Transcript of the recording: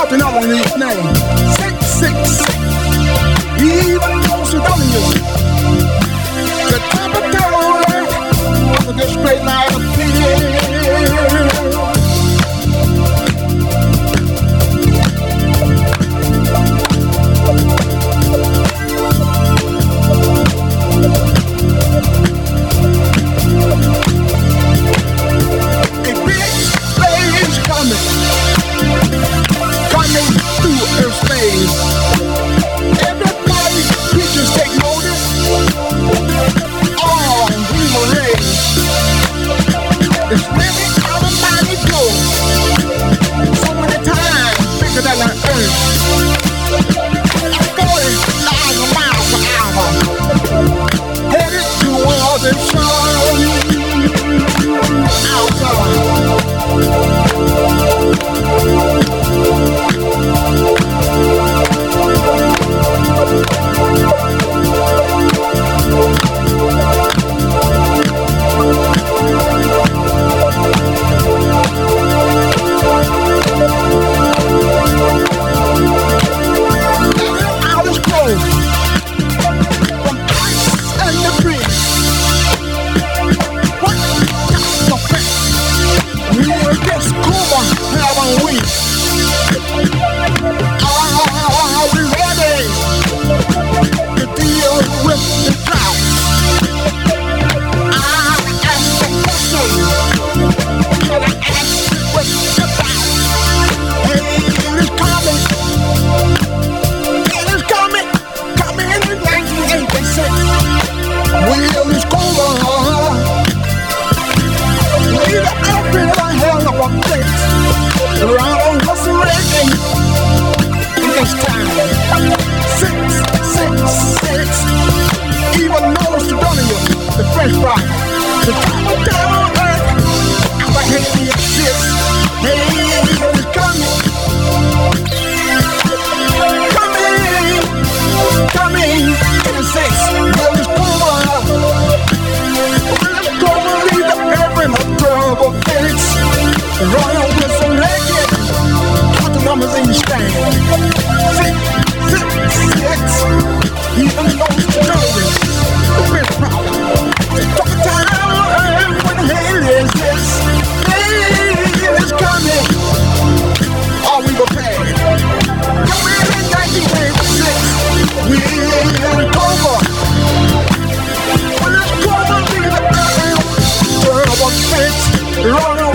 counting on his name. 666. Even those who don't use it. The top of town with a straight line of fear. A big slave's coming through earth space. Everybody, preachers take notice. Oh, we were raised. It's really out of mighty flow. So many times bigger than the earth. I'm going miles and miles per hour. Headed towards the sun. Outside. Royal whistle legend, count the numbers in your stand. 666, even those terrorists, the real problem. Talk time when hell is this. Hell is coming. Are we prepared? Coming in 1986, we'll recover. Well, it's gonna be the terrible fix.